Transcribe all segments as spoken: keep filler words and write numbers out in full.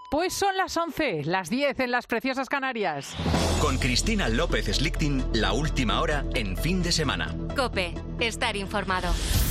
Pues son las once, las diez en las preciosas Canarias. Con Cristina López Slichting, la última hora en fin de semana. COPE, estar informado.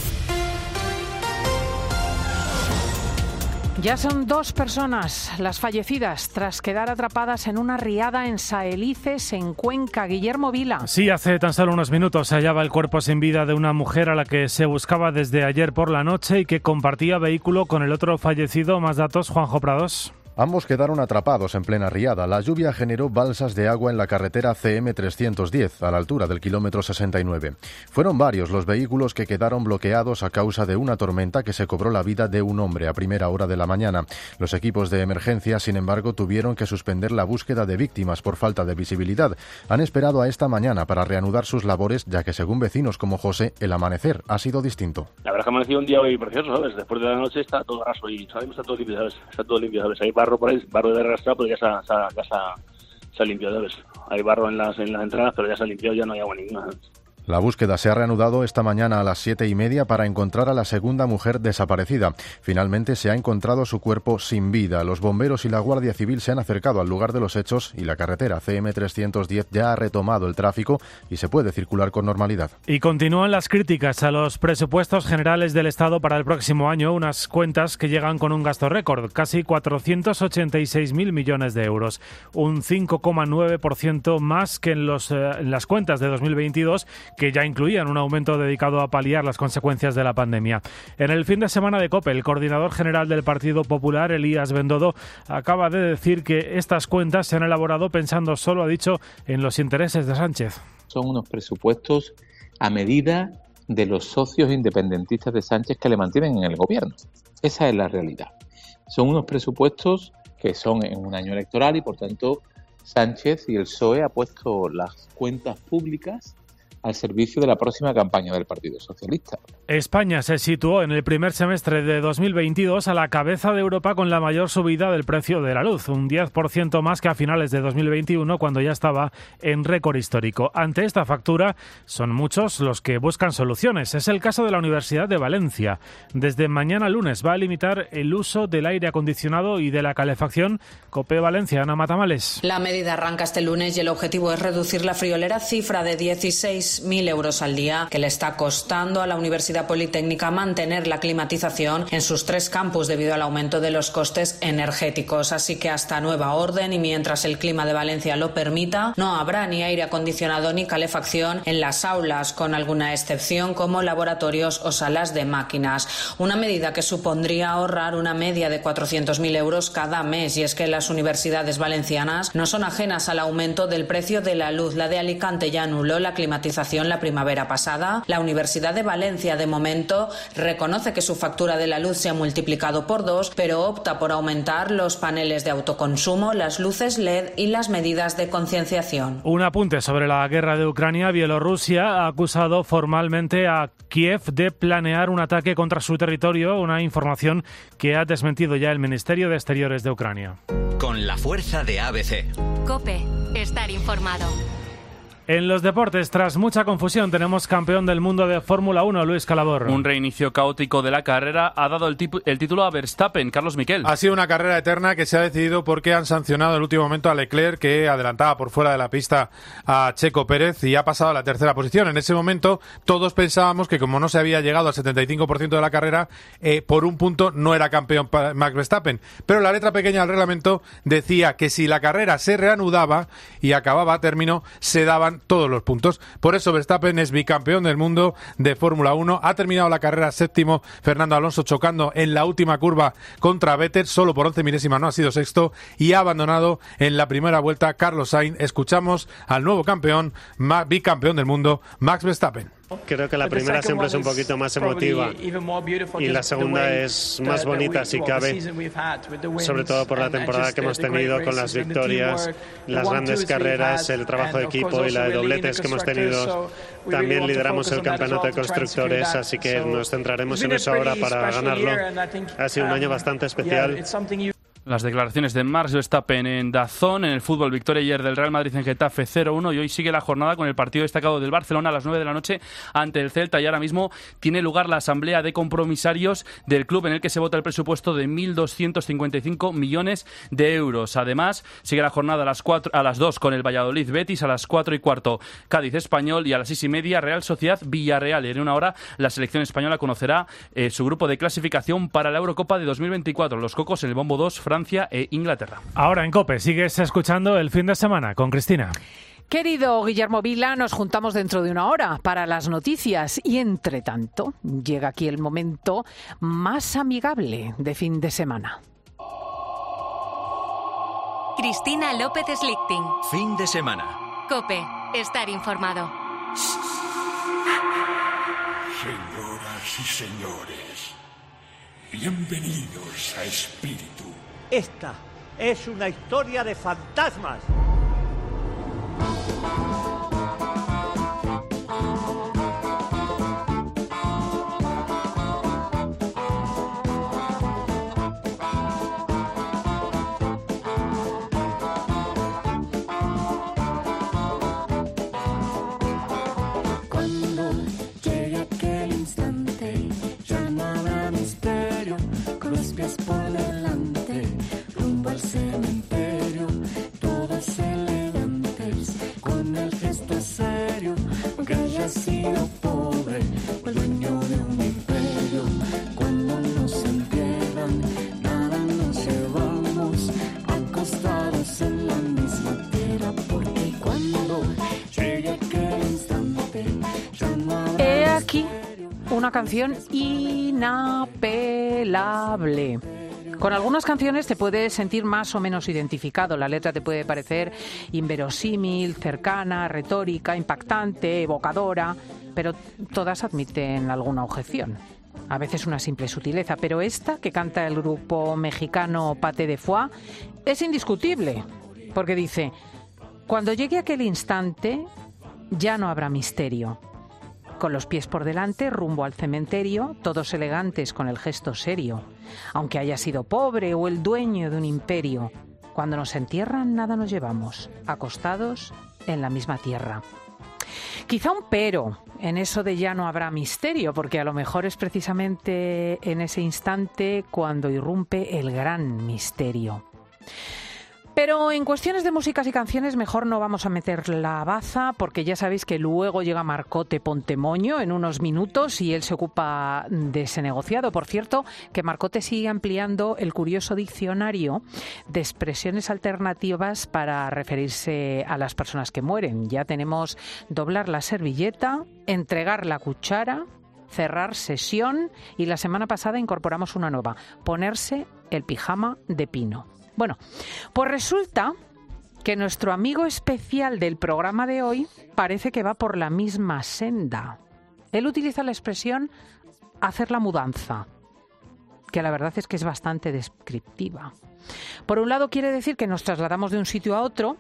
Ya son dos personas las fallecidas tras quedar atrapadas en una riada en Saelices, en Cuenca. Guillermo Vila. Sí, hace tan solo unos minutos se hallaba el cuerpo sin vida de una mujer a la que se buscaba desde ayer por la noche y que compartía vehículo con el otro fallecido. Más datos, Juanjo Prados. Ambos quedaron atrapados en plena riada. La lluvia generó balsas de agua en la carretera C M trescientos diez, a la altura del kilómetro sesenta y nueve. Fueron varios los vehículos que quedaron bloqueados a causa de una tormenta que se cobró la vida de un hombre a primera hora de la mañana. Los equipos de emergencia, sin embargo, tuvieron que suspender la búsqueda de víctimas por falta de visibilidad. Han esperado a esta mañana para reanudar sus labores, ya que, según vecinos como José, el amanecer ha sido distinto. La verdad es que ha amanecido un día hoy precioso, ¿sabes? Después de la noche está todo raso y ¿sabes? Está todo limpio, ¿sabes? Está todo limpio, ¿sabes? Hay barro por ahí, barro de arrastrado, pero ya se ha, se ha, ya se ha, se ha limpiado, ¿sabes? Hay barro en las, en las entradas, pero ya se ha limpiado, ya no hay agua ninguna, ¿sabes? La búsqueda se ha reanudado esta mañana a las siete y media para encontrar a la segunda mujer desaparecida. Finalmente se ha encontrado su cuerpo sin vida. Los bomberos y la Guardia Civil se han acercado al lugar de los hechos y la carretera C M trescientos diez ya ha retomado el tráfico y se puede circular con normalidad. Y continúan las críticas a los presupuestos generales del Estado para el próximo año, unas cuentas que llegan con un gasto récord, casi cuatrocientos ochenta y seis mil millones de euros, un cinco coma nueve por ciento más que en, los, eh, en las cuentas de dos mil veintidós, que ya incluían un aumento dedicado a paliar las consecuencias de la pandemia. En el fin de semana de COPE, el coordinador general del Partido Popular, Elías Bendodo, acaba de decir que estas cuentas se han elaborado pensando, solo ha dicho, en los intereses de Sánchez. Son unos presupuestos a medida de los socios independentistas de Sánchez que le mantienen en el gobierno. Esa es la realidad. Son unos presupuestos que son en un año electoral y, por tanto, Sánchez y el P S O E ha puesto las cuentas públicas al servicio de la próxima campaña del Partido Socialista. España se situó en el primer semestre de dos mil veintidós a la cabeza de Europa con la mayor subida del precio de la luz, un diez por ciento más que a finales de dos mil veintiuno, cuando ya estaba en récord histórico. Ante esta factura, son muchos los que buscan soluciones. Es el caso de la Universidad de Valencia. Desde mañana lunes va a limitar el uso del aire acondicionado y de la calefacción. COPE Valencia, Ana Matamales. La medida arranca este lunes y el objetivo es reducir la friolera cifra de dieciséis mil euros al día que le está costando a la Universidad Politécnica mantener la climatización en sus tres campus debido al aumento de los costes energéticos. Así que hasta nueva orden y mientras el clima de Valencia lo permita, no habrá ni aire acondicionado ni calefacción en las aulas, con alguna excepción como laboratorios o salas de máquinas. Una medida que supondría ahorrar una media de cuatrocientos mil euros cada mes. Y es que las universidades valencianas no son ajenas al aumento del precio de la luz. La de Alicante ya anuló la climatización la primavera pasada. La Universidad de Valencia, de momento, reconoce que su factura de la luz se ha multiplicado por dos, pero opta por aumentar los paneles de autoconsumo, las luces L E D y las medidas de concienciación. Un apunte sobre la guerra de Ucrania. Bielorrusia ha acusado formalmente a Kiev de planear un ataque contra su territorio, una información que ha desmentido ya el Ministerio de Exteriores de Ucrania. Con la fuerza de A B C. COPE, estar informado. En los deportes, tras mucha confusión, tenemos campeón del mundo de Fórmula uno, Luis Calabor. Un reinicio caótico de la carrera ha dado el, tip- el título a Verstappen, Carlos Miquel. Ha sido una carrera eterna que se ha decidido porque han sancionado en el último momento a Leclerc, que adelantaba por fuera de la pista a Checo Pérez y ha pasado a la tercera posición. En ese momento todos pensábamos que, como no se había llegado al setenta y cinco por ciento de la carrera, eh, por un punto no era campeón para Max Verstappen. Pero la letra pequeña del reglamento decía que si la carrera se reanudaba y acababa a término, se daban todos los puntos. Por eso Verstappen es bicampeón del mundo de Fórmula uno. Ha terminado la carrera séptimo, Fernando Alonso chocando en la última curva contra Vettel, solo por once milésimas no ha sido sexto, y ha abandonado en la primera vuelta Carlos Sainz. Escuchamos al nuevo campeón, bicampeón del mundo, Max Verstappen. Creo que la primera siempre es un poquito más emotiva y la segunda es más bonita si cabe, sobre todo por la temporada que hemos tenido con las victorias, las grandes carreras, el trabajo de equipo y la de dobletes que hemos tenido. También lideramos el campeonato de constructores, así que nos centraremos en eso ahora para ganarlo. Ha sido un año bastante especial. Las declaraciones de Max Verstappen en DAZN. En el fútbol, victoria ayer del Real Madrid en Getafe cero uno, y hoy sigue la jornada con el partido destacado del Barcelona a las nueve de la noche ante el Celta, y ahora mismo tiene lugar la asamblea de compromisarios del club en el que se vota el presupuesto de mil doscientos cincuenta y cinco millones de euros. Además, sigue la jornada a las, cuatro, a las dos con el Valladolid Betis, a las cuatro y cuarto Cádiz Español, y a las seis y media Real Sociedad Villarreal. Y en una hora la selección española conocerá eh, su grupo de clasificación para la Eurocopa de dos mil veinticuatro. Los cocos en el bombo dos, Francia e Inglaterra. Ahora en COPE sigues escuchando El Fin de Semana con Cristina. Querido Guillermo Vila, nos juntamos dentro de una hora para las noticias y, entre tanto, llega aquí el momento más amigable de fin de semana. Cristina López Slichting. Fin de semana. COPE. Estar informado. Señoras y señores, bienvenidos a Espíritu. Esta es una historia de fantasmas. Cuando llegue aquel instante, ya no habrá misterio, con los pies por delante, rumbo al cementerio, todos elegantes, con el gesto serio, aunque haya sido pobre, o el dueño de un imperio. Cuando nos entierran, nada nos llevamos, acostados en la misma tierra, porque cuando llegue aquel instante, ya no habrá He aquí una canción inapelable. Con algunas canciones te puedes sentir más o menos identificado. La letra te puede parecer inverosímil, cercana, retórica, impactante, evocadora, pero todas admiten alguna objeción. A veces una simple sutileza, pero esta que canta el grupo mexicano Paté de Foix es indiscutible, porque dice: cuando llegue aquel instante ya no habrá misterio. Con los pies por delante, rumbo al cementerio, todos elegantes con el gesto serio. Aunque haya sido pobre o el dueño de un imperio, cuando nos entierran nada nos llevamos, acostados en la misma tierra. Quizá un pero en eso de ya no habrá misterio, porque a lo mejor es precisamente en ese instante cuando irrumpe el gran misterio. Pero en cuestiones de músicas y canciones mejor no vamos a meter la baza, porque ya sabéis que luego llega Marcote Pontemoño en unos minutos y él se ocupa de ese negociado. Por cierto, que Marcote sigue ampliando el curioso diccionario de expresiones alternativas para referirse a las personas que mueren. Ya tenemos doblar la servilleta, entregar la cuchara, cerrar sesión, y la semana pasada incorporamos una nueva: ponerse el pijama de pino. Bueno, pues resulta que nuestro amigo especial del programa de hoy parece que va por la misma senda. Él utiliza la expresión hacer la mudanza, que la verdad es que es bastante descriptiva. Por un lado quiere decir que nos trasladamos de un sitio a otro,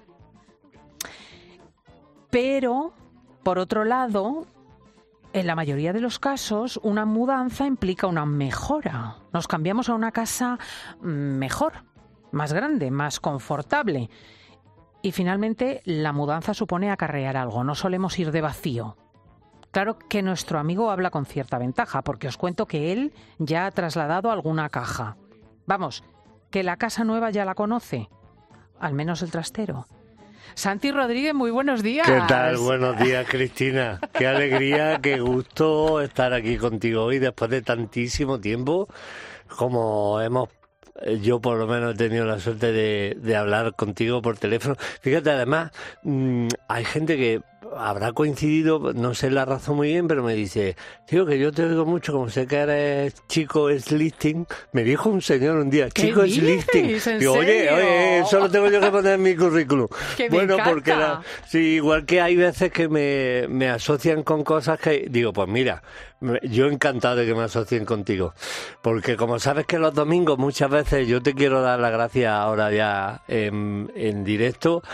pero por otro lado, en la mayoría de los casos, una mudanza implica una mejora. Nos cambiamos a una casa mejor, más grande, más confortable. Y finalmente la mudanza supone acarrear algo, no solemos ir de vacío. Claro que nuestro amigo habla con cierta ventaja, porque os cuento que él ya ha trasladado alguna caja. Vamos, que la casa nueva ya la conoce, al menos el trastero. Santi Rodríguez, muy buenos días. ¿Qué tal? Buenos días, Cristina. Qué alegría, qué gusto estar aquí contigo hoy después de tantísimo tiempo, como hemos yo por lo menos he tenido la suerte de, de hablar contigo por teléfono. Fíjate, además, mmm, hay gente que habrá coincidido, no sé la razón muy bien, pero me dice: tío, que yo te oigo mucho, como sé que eres Chico Slichting. Me dijo un señor un día, Chico Slichting. Digo, oye, oye, eso lo tengo yo que poner en mi currículum. Que bueno, me porque la, sí, igual que hay veces que me, me asocian con cosas que digo, pues mira, yo encantado de que me asocien contigo, porque como sabes que los domingos muchas veces yo te quiero dar las gracias ahora ya en, en directo,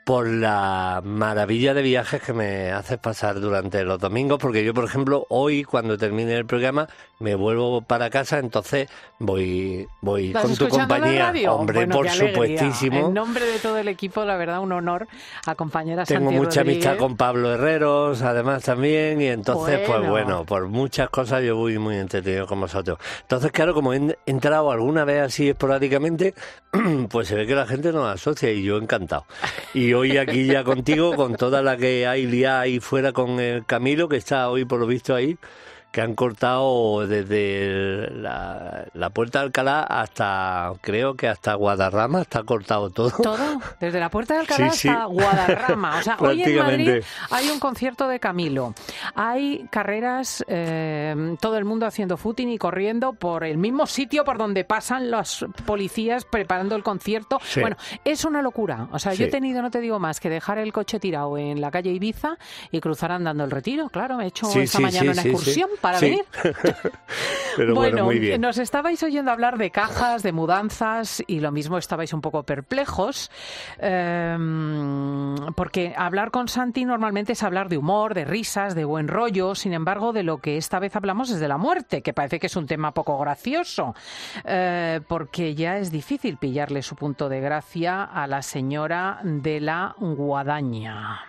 por la maravilla de viajes que me haces pasar durante los domingos, porque yo, por ejemplo, hoy, cuando termine el programa, me vuelvo para casa, entonces voy voy con tu compañía. Hombre, bueno, por supuestísimo. En nombre de todo el equipo, la verdad, un honor acompañar a Tengo Santi mucha Rodríguez. amistad con Pablo Herreros, además también, y entonces, Bueno. pues bueno, por muchas cosas yo voy muy entretenido con vosotros. Entonces, claro, como he entrado alguna vez así esporádicamente, pues se ve que la gente nos asocia y yo encantado. Y hoy aquí ya contigo, con toda la que hay liada ahí fuera con el Camilo, que está hoy por lo visto ahí, que han cortado desde la, la Puerta de Alcalá hasta, creo que hasta Guadarrama, está cortado todo. Todo, desde la Puerta de Alcalá Sí, sí. hasta Guadarrama. O sea, hoy en Madrid Prácticamente. hay un concierto de Camilo, hay carreras, eh, todo el mundo haciendo footing y corriendo por el mismo sitio por donde pasan los policías preparando el concierto. Sí. Bueno, es una locura. O sea, yo he Sí. tenido, no te digo más, que dejar el coche tirado en la calle Ibiza y cruzar andando el Retiro. Claro, me he hecho Sí, esta sí, mañana sí, una sí, excursión sí. para Sí. venir. Pero bueno, muy bien. Nos estabais oyendo hablar de cajas, de mudanzas y lo mismo estabais un poco perplejos, eh, porque hablar con Santi normalmente es hablar de humor, de risas, de buen rollo. Sin embargo, de lo que esta vez hablamos es de la muerte, que parece que es un tema poco gracioso, eh, porque ya es difícil pillarle su punto de gracia a la señora de la Guadaña.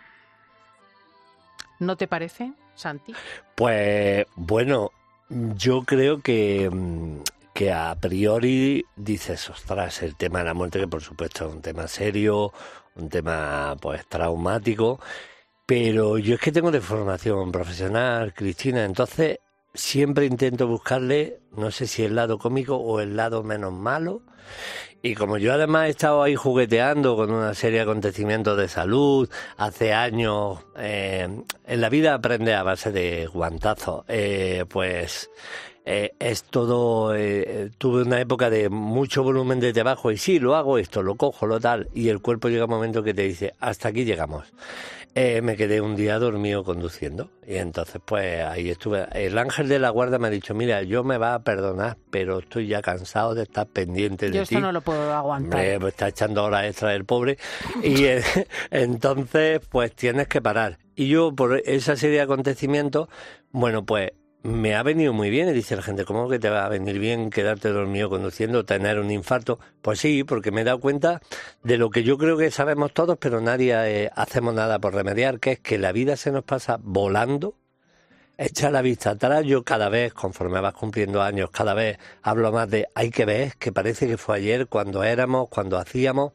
¿No te parece, Santi? Pues bueno, yo creo que, que a priori dices, ostras, el tema de la muerte, que por supuesto es un tema serio, un tema pues traumático, pero yo es que tengo de formación profesional, Cristina, entonces siempre intento buscarle, no sé si el lado cómico o el lado menos malo. Y como yo además he estado ahí jugueteando con una serie de acontecimientos de salud, hace años, eh, en la vida aprende a base de guantazos, eh, pues eh, es todo, eh, tuve una época de mucho volumen de trabajo y sí, lo hago esto, lo cojo, lo tal, y el cuerpo llega un momento que te dice, hasta aquí llegamos. Eh, me quedé un día dormido conduciendo y entonces pues ahí estuve. El ángel de la guarda me ha dicho, mira, yo me va a perdonar, pero estoy ya cansado de estar pendiente de ti. Yo esto no lo puedo aguantar. Hombre, pues está echando horas extra el pobre y eh, entonces pues tienes que parar. Y yo por esa serie de acontecimientos, bueno, pues me ha venido muy bien. Y dice la gente, ¿cómo que te va a venir bien quedarte dormido conduciendo, tener un infarto? Pues sí, porque me he dado cuenta de lo que yo creo que sabemos todos, pero nadie eh, hacemos nada por remediar, que es que la vida se nos pasa volando. Echa la vista atrás, yo cada vez, conforme vas cumpliendo años, cada vez hablo más de hay que ver, que parece que fue ayer, cuando éramos, cuando hacíamos,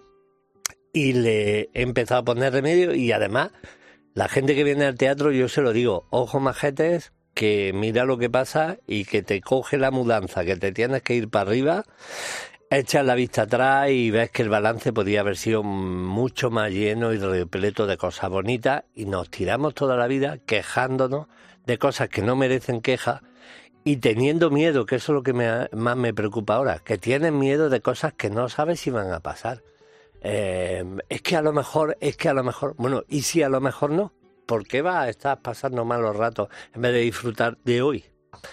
y le he empezado a poner remedio. Y además, la gente que viene al teatro, yo se lo digo, ojo majetes, que mira lo que pasa y que te coge la mudanza, que te tienes que ir para arriba, echas la vista atrás y ves que el balance podía haber sido mucho más lleno y repleto de cosas bonitas, y nos tiramos toda la vida quejándonos de cosas que no merecen queja y teniendo miedo, que eso es lo que me, más me preocupa ahora, que tienes miedo de cosas que no sabes si van a pasar. Eh, es que a lo mejor, es que a lo mejor, bueno, ¿y si a lo mejor no? ¿Por qué vas a estar pasando malos ratos en vez de disfrutar de hoy?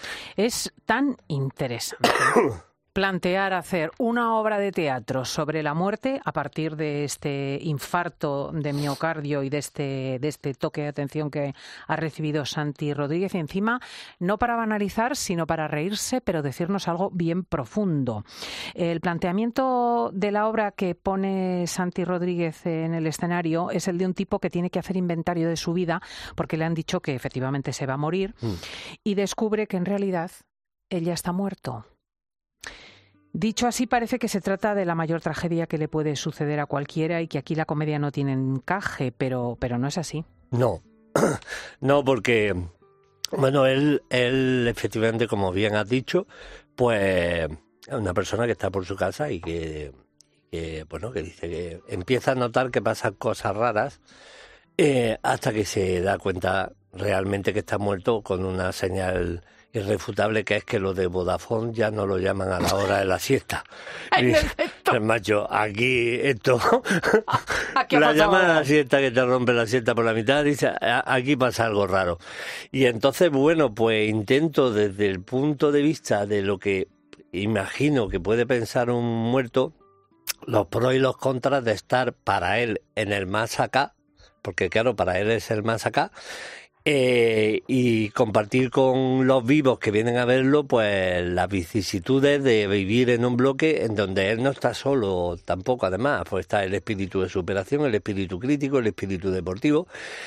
Es tan interesante plantear hacer una obra de teatro sobre la muerte a partir de este infarto de miocardio y de este, de este toque de atención que ha recibido Santi Rodríguez, y encima no para banalizar, sino para reírse, pero decirnos algo bien profundo. El planteamiento de la obra que pone Santi Rodríguez en el escenario es el de un tipo que tiene que hacer inventario de su vida porque le han dicho que efectivamente se va a morir, mm. y descubre que en realidad él ya está muerto. Dicho así, parece que se trata de la mayor tragedia que le puede suceder a cualquiera y que aquí la comedia no tiene encaje, pero, pero no es así. No, no, porque, bueno, él, él efectivamente, como bien has dicho, pues es una persona que está por su casa y que, que bueno, que dice que empieza a notar que pasan cosas raras eh, hasta que se da cuenta realmente que está muerto, con una señal irrefutable, que es que lo de Vodafone ya no lo llaman a la hora de la siesta. El macho, aquí esto, aquí la llaman a la siesta, que te rompe la siesta por la mitad, dice, aquí pasa algo raro. Y entonces, bueno, pues intento desde el punto de vista de lo que imagino que puede pensar un muerto, los pros y los contras de estar para él en el más acá, porque claro, para él es el más acá, eh, y compartir con los vivos que vienen a verlo, pues las vicisitudes de vivir en un bloque en donde él no está solo tampoco, además, pues está el espíritu de superación, el espíritu crítico, el espíritu deportivo,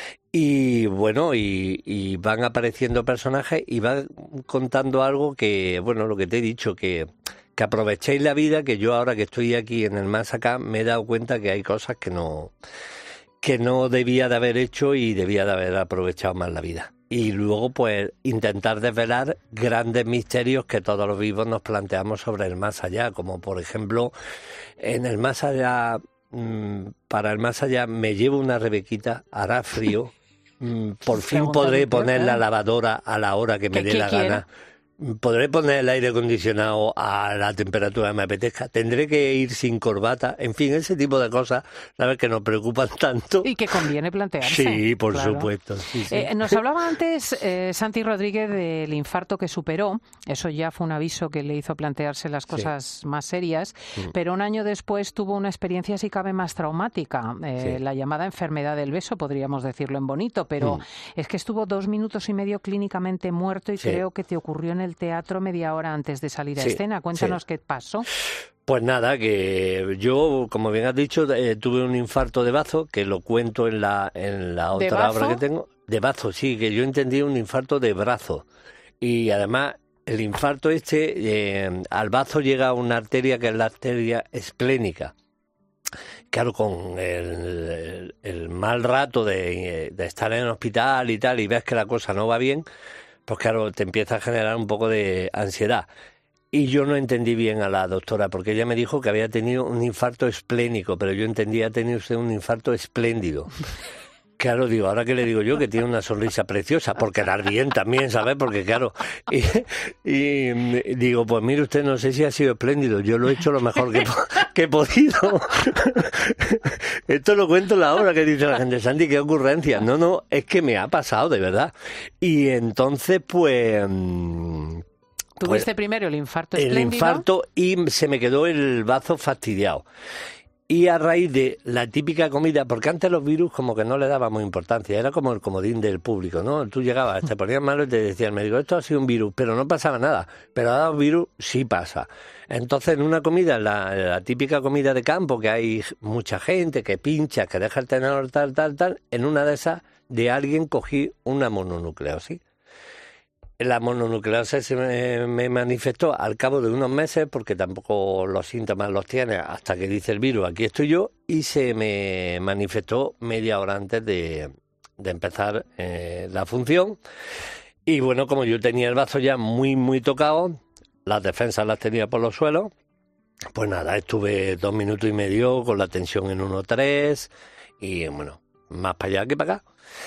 y bueno, y, y van apareciendo personajes y van contando algo que, bueno, lo que te he dicho, que... que aprovechéis la vida, que yo ahora que estoy aquí en el más acá me he dado cuenta que hay cosas que no que no debía de haber hecho y debía de haber aprovechado más la vida. Y luego pues intentar desvelar grandes misterios que todos los vivos nos planteamos sobre el más allá, como por ejemplo en el más allá, mmm, para el más allá me llevo una rebequita, hará frío, mmm, por fin podré poner la lavadora a la hora que me dé la gana. Podré poner el aire acondicionado a la temperatura que me apetezca. Tendré que ir sin corbata. En fin, ese tipo de cosas, ¿sabes?, que nos preocupan tanto. Y que conviene plantearse. Sí, por claro. supuesto. Sí, sí. Eh, nos hablaba antes eh, Santi Rodríguez del infarto que superó. Eso ya fue un aviso que le hizo plantearse las cosas sí. más serias. Mm. Pero un año después tuvo una experiencia, si cabe, más traumática. Eh, sí. La llamada enfermedad del beso, podríamos decirlo en bonito. Pero mm. es que estuvo dos minutos y medio clínicamente muerto y sí. creo que te ocurrió en el teatro media hora antes de salir a sí, escena. Cuéntanos sí. qué pasó. Pues nada, que yo, como bien has dicho, eh, tuve un infarto de bazo, que lo cuento en la, en la otra obra que tengo. De bazo, sí, que yo entendí un infarto de brazo. Y además, el infarto este, eh, al bazo llega una arteria que es la arteria esplénica. Claro, con el, el, el mal rato de, de estar en el hospital y tal, y ves que la cosa no va bien, pues claro, te empieza a generar un poco de ansiedad. Y yo no entendí bien a la doctora, porque ella me dijo que había tenido un infarto esplénico, pero yo entendía, ha tenido usted un infarto espléndido. Claro, digo, ahora que le digo yo, que tiene una sonrisa preciosa, por quedar bien también, ¿sabes? Porque claro, y, y digo, pues mire usted, no sé si ha sido espléndido, yo lo he hecho lo mejor que, que he podido. Esto lo cuento en la obra, que dice la gente, Santi, qué ocurrencia. No, no, es que me ha pasado, de verdad. Y entonces, pues... Tuviste pues, primero el infarto espléndido. El infarto y se me quedó el bazo fastidiado. Y a raíz de la típica comida, porque antes los virus como que no le dábamos importancia, era como el comodín del público, ¿no? Tú llegabas, te ponías malo y te decía el médico, esto ha sido un virus, pero no pasaba nada. Pero ahora un virus sí pasa. Entonces en una comida, la, la típica comida de campo, que hay mucha gente, que pincha, que deja el tenedor tal, tal, tal, en una de esas de alguien cogí una mononucleosis. La mononucleosis se me, me manifestó al cabo de unos meses, porque tampoco los síntomas los tiene hasta que dice el virus, aquí estoy yo, y se me manifestó media hora antes de, de empezar eh, la función. Y bueno, como yo tenía el bazo ya muy, muy tocado, las defensas las tenía por los suelos, pues nada, estuve dos minutos y medio con la tensión en uno tres, y bueno, más para allá que para acá.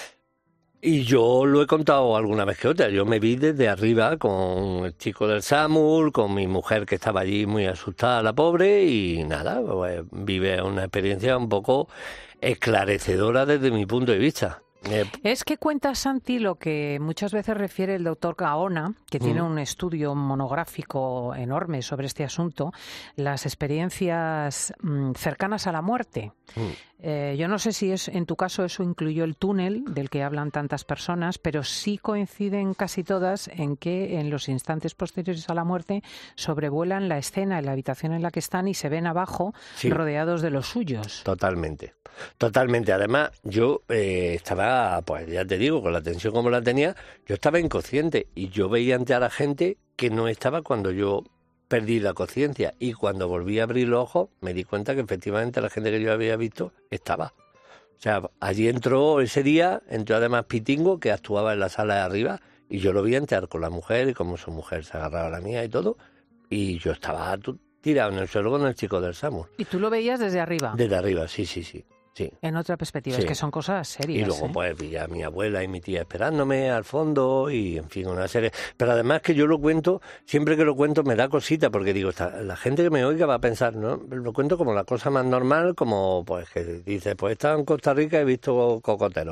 Y yo lo he contado alguna vez que otra. Yo me vi desde arriba con el chico del SAMUR, con mi mujer que estaba allí muy asustada, la pobre, y nada, pues vive una experiencia un poco esclarecedora desde mi punto de vista. Eh, es que cuenta, Santi, lo que muchas veces refiere el doctor Gaona, que tiene un estudio monográfico enorme sobre este asunto, las experiencias mmm, cercanas a la muerte. Mm. Eh, yo no sé si es en tu caso eso incluyó el túnel del que hablan tantas personas, pero sí coinciden casi todas en que en los instantes posteriores a la muerte sobrevuelan la escena en la habitación en la que están y se ven abajo sí. rodeados de los suyos. Totalmente, totalmente. Además, yo eh, estaba, pues ya te digo, con la tensión como la tenía, yo estaba inconsciente y yo veía ante a la gente que no estaba cuando yo perdí la conciencia, y cuando volví a abrir los ojos me di cuenta que efectivamente la gente que yo había visto estaba. O sea, allí entró ese día, entró además Pitingo, que actuaba en la sala de arriba, y yo lo vi entrar con la mujer, y como su mujer se agarraba a la mía y todo, y yo estaba tirado en el suelo con el chico del SAMUR. ¿Y tú lo veías desde arriba? Desde arriba, sí, sí, sí. Sí. En otra perspectiva, sí. Es que son cosas serias. Y luego ¿eh? pues vi a mi abuela y mi tía esperándome al fondo y en fin, una serie. Pero además que yo lo cuento, siempre que lo cuento me da cosita, porque digo, la gente que me oiga va a pensar, ¿no? Lo cuento como la cosa más normal, como pues que dice, pues he estado en Costa Rica y he visto cocoteros.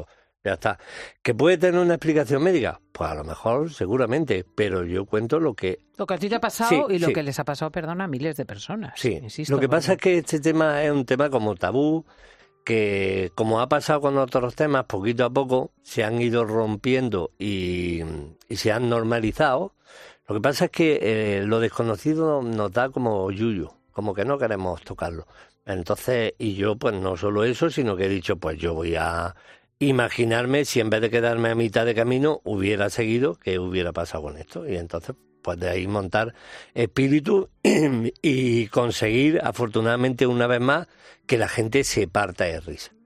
Ya está. ¿Que puede tener una explicación médica? Pues a lo mejor, seguramente, pero yo cuento lo que... Lo que a ti te ha pasado Sí, y lo sí. que les ha pasado, perdona, a miles de personas. Sí, insisto, lo que porque- pasa es que este tema es un tema como tabú, que como ha pasado con otros temas, poquito a poco se han ido rompiendo y, y se han normalizado. Lo que pasa es que eh, lo desconocido nos da como yuyu, como que no queremos tocarlo. Entonces, y yo pues no solo eso, sino que he dicho, pues yo voy a imaginarme si en vez de quedarme a mitad de camino hubiera seguido, qué hubiera pasado con esto. Y entonces, pues de ahí montar espíritu y conseguir, afortunadamente una vez más, que la gente se parta de risa.